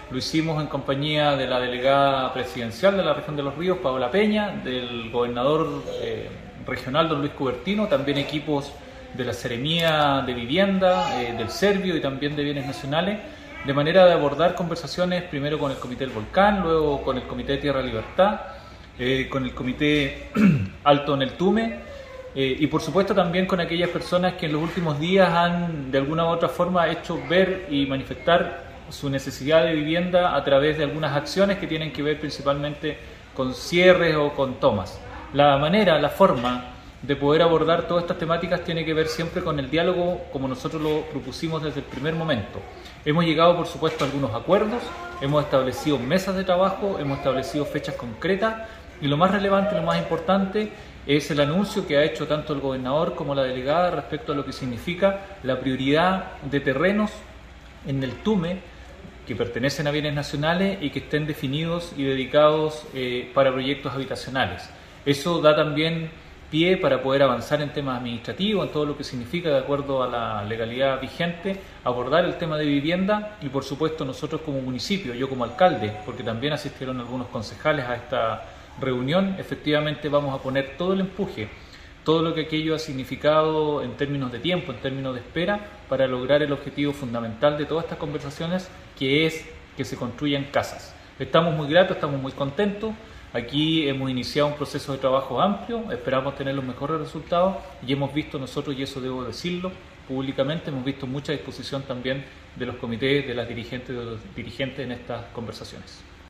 Lo hicimos en compañía de la delegada presidencial de la región de Los Ríos, Paola Peña, del gobernador regional, don Luis Cubertino, también equipos de la Seremía de Vivienda, del Servio y también de Bienes Nacionales, de manera de abordar conversaciones primero con el Comité del Volcán, luego con el Comité de Tierra y Libertad, con el Comité Alto en el Tume, y por supuesto también con aquellas personas que en los últimos días han de alguna u otra forma hecho ver y manifestar su necesidad de vivienda a través de algunas acciones que tienen que ver principalmente con cierres o con tomas. La forma de poder abordar todas estas temáticas tiene que ver siempre con el diálogo, como nosotros lo propusimos desde el primer momento. Hemos llegado, por supuesto, a algunos acuerdos, hemos establecido mesas de trabajo, hemos establecido fechas concretas y lo más relevante, lo más importante es el anuncio que ha hecho tanto el gobernador como la delegada respecto a lo que significa la prioridad de terrenos en el Tume que pertenecen a bienes nacionales y que estén definidos y dedicados para proyectos habitacionales. Eso da también pie para poder avanzar en temas administrativos, en todo lo que significa, de acuerdo a la legalidad vigente, abordar el tema de vivienda y, por supuesto, nosotros como municipio, yo como alcalde, porque también asistieron algunos concejales a esta reunión, efectivamente vamos a poner todo el empuje, todo lo que aquello ha significado en términos de tiempo, en términos de espera, para lograr el objetivo fundamental de todas estas conversaciones, que es que se construyan casas. Estamos muy gratos, estamos muy contentos. Aquí hemos iniciado un proceso de trabajo amplio, esperamos tener los mejores resultados y hemos visto nosotros, y eso debo decirlo públicamente, hemos visto mucha disposición también de los comités, de las dirigentes, de los dirigentes en estas conversaciones.